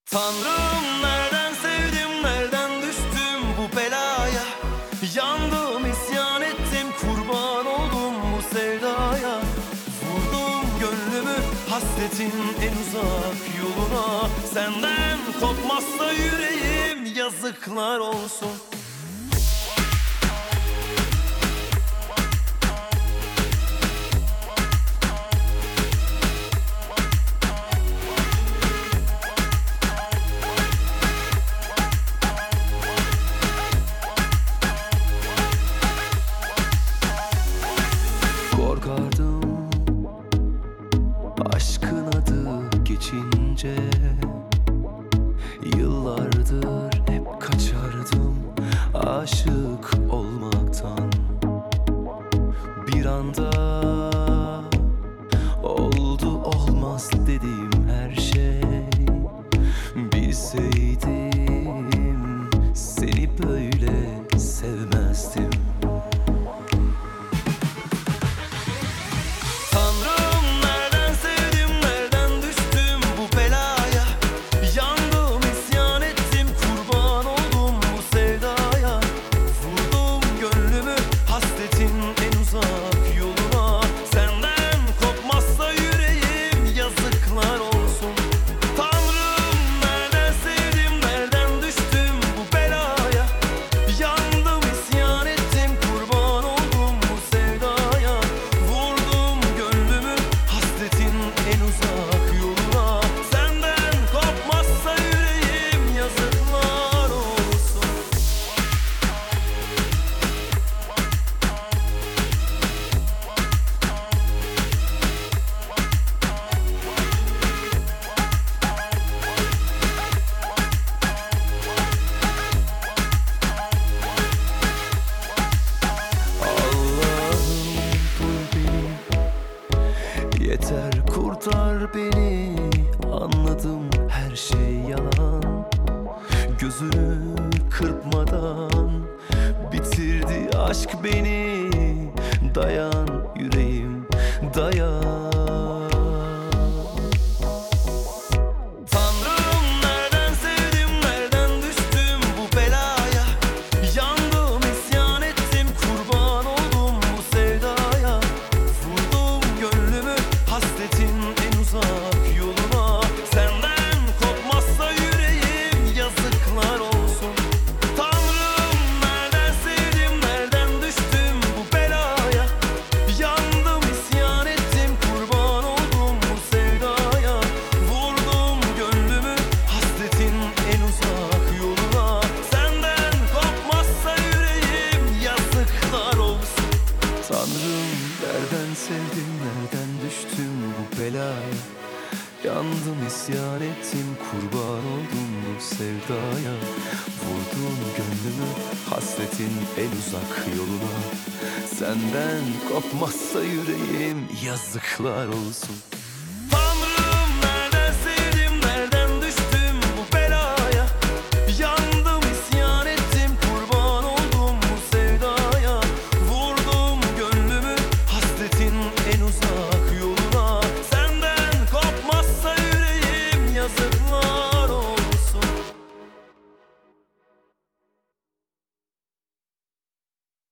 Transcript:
Tanrım, nereden sevdim, nereden düştüm bu belaya? Yandım, isyan ettim, kurban oldum bu sevdaya. Vurdum gönlümü hasretin en uzak yoluna. Senden kopmazsa yüreğim, yazıklar olsun. Korkardım aşkın adı geçince, yıllardır hep kaçardım aşık olmaktan. Bir anda oldu olmaz dediğim her şey. Bilseydim seni böyle sevmezdim. Yeter, kurtar beni, anladım her şey yalan. Gözünü kırpmadan bitirdi aşk beni. Dayan yüreğim, dayan. Tanrım, nereden sevdim, nereden düştüm bu belaya? Yandım, isyan ettim, kurban oldum bu sevdaya. Vurdum gönlümü hasretin en uzak yoluna. Senden kopmazsa yüreğim, yazıklar olsun.